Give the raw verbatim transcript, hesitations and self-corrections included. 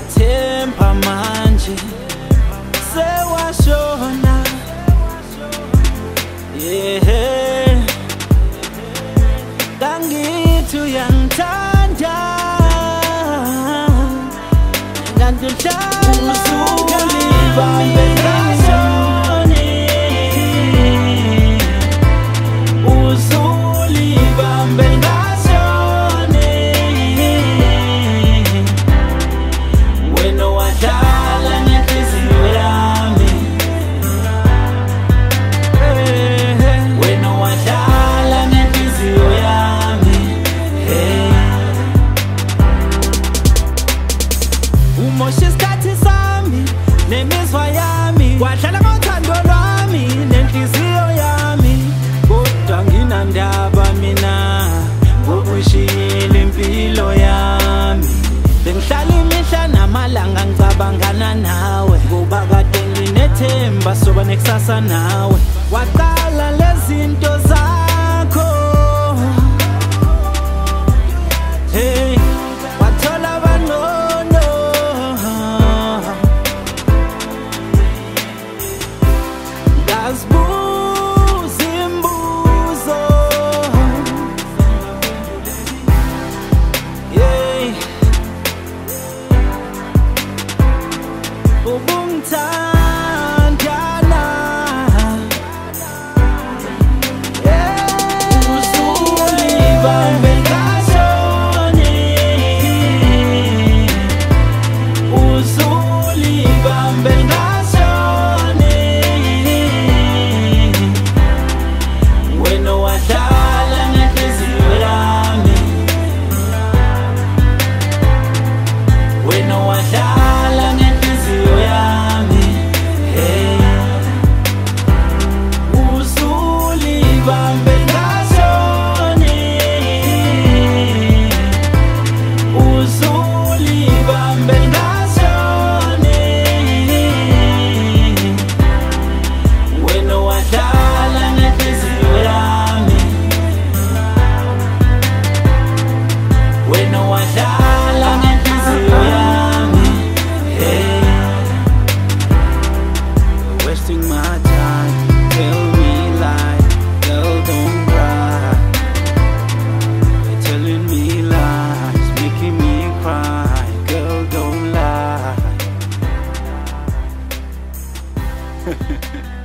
wathemba manje sewashona. Yeah, kangithi uyangithanda kanti uhlala uzulibambe ngashoni, uzulibambe ngashoni. Wena wadlala ngenhliziyo yami, wena wadlala ngenhliziyo yami. Hey, umosha isikhathi sami nemizwa yami, wadlala ngothando lwami nenhliziyo yami. Kodwa nginandaba mina ngokushiyile impilo yami. Bengihlala imihla namalanga ngicabangana nawe, ngoba kade nginethemba soba nekusasa nawe. Waqala lezinto zakho, hey, wathola abangcono. Ngazibuza imibuzo, yeah, ubungithandana, yeah, uzulibambe ngashoni, uzulibambe ngashoni. Wena wadlala ngenhliziyo yami, wena wadlala ngenhliziyo yami. Hey, uzulibambe ngashoni, uzulibambe ngashoni. Wena wadlala ngenhliziyo yami, wena wadlala ngenhliziyo yami. Hey, wasting my time, tell me lie, girl don't cry. You're telling me lies, making me cry, girl don't lie.